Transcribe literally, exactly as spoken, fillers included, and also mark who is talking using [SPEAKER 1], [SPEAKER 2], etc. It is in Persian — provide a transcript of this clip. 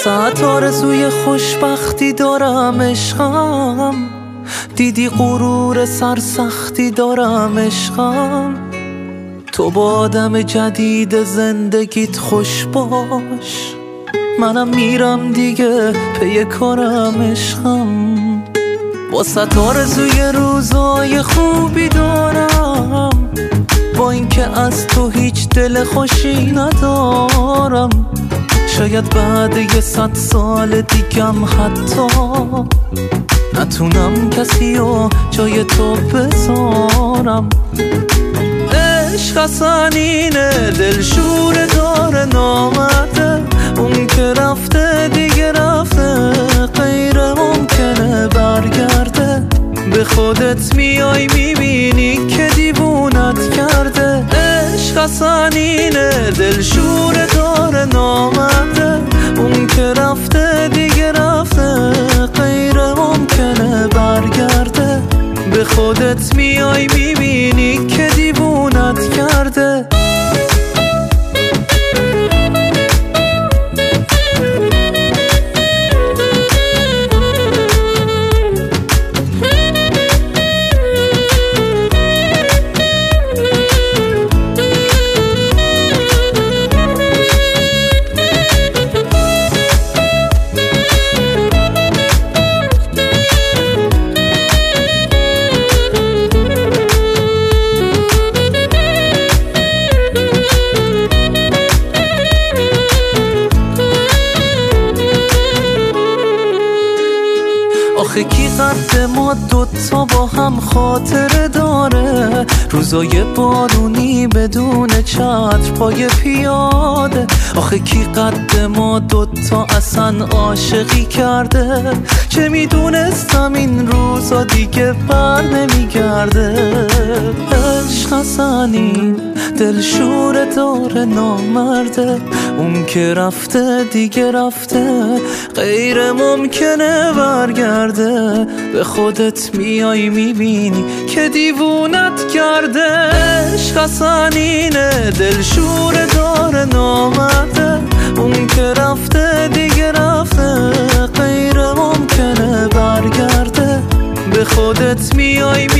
[SPEAKER 1] واسه آرزوی خوشبختی دارم عشقم، دیدی غرور سرسختی دارم عشقم. تو با آدم جدید زندگیت خوش باش، منم میرم دیگه پی کارم عشقم. واسه آرزوی روزای خوبی دارم، با اینکه از تو هیچ دل خوشی ندارم. شاید بعد یه صد سال دیگم حتی نتونم کسی رو جای تو بذارم. عشق اصلا اینه، دلشوره داره نامرده، اون که رفته دیگه رفته، غیر ممکنه برگرده. به خودت میای میبینی که دیوونت کرده. عشق اصلا اینه، دلشوره داره نامرده، اون که رفته دیگه رفته، غیر ممکنه برگرده. به خودت میای میبینی که دیوونت کرده. آخه کی قد ما دوتا با هم خاطره داره؟ روزای بارونی بدون چتر پای پیاده. آخه کی قد ما دوتا اصلا عاشقی کرده؟ چه میدونستم این روزا دیگه بر نمیگرده. عشق اصلا این دلشوره داره نامرده، اون که رفته دیگه رفته، غیر ممکنه برگرده. به خودت میای میبینی که دیوونت کرده. عشق اصلا اینه، دلشوره داره نامرده، اون که رفته دیگه رفته، غیر ممکنه برگرده. به خودت میای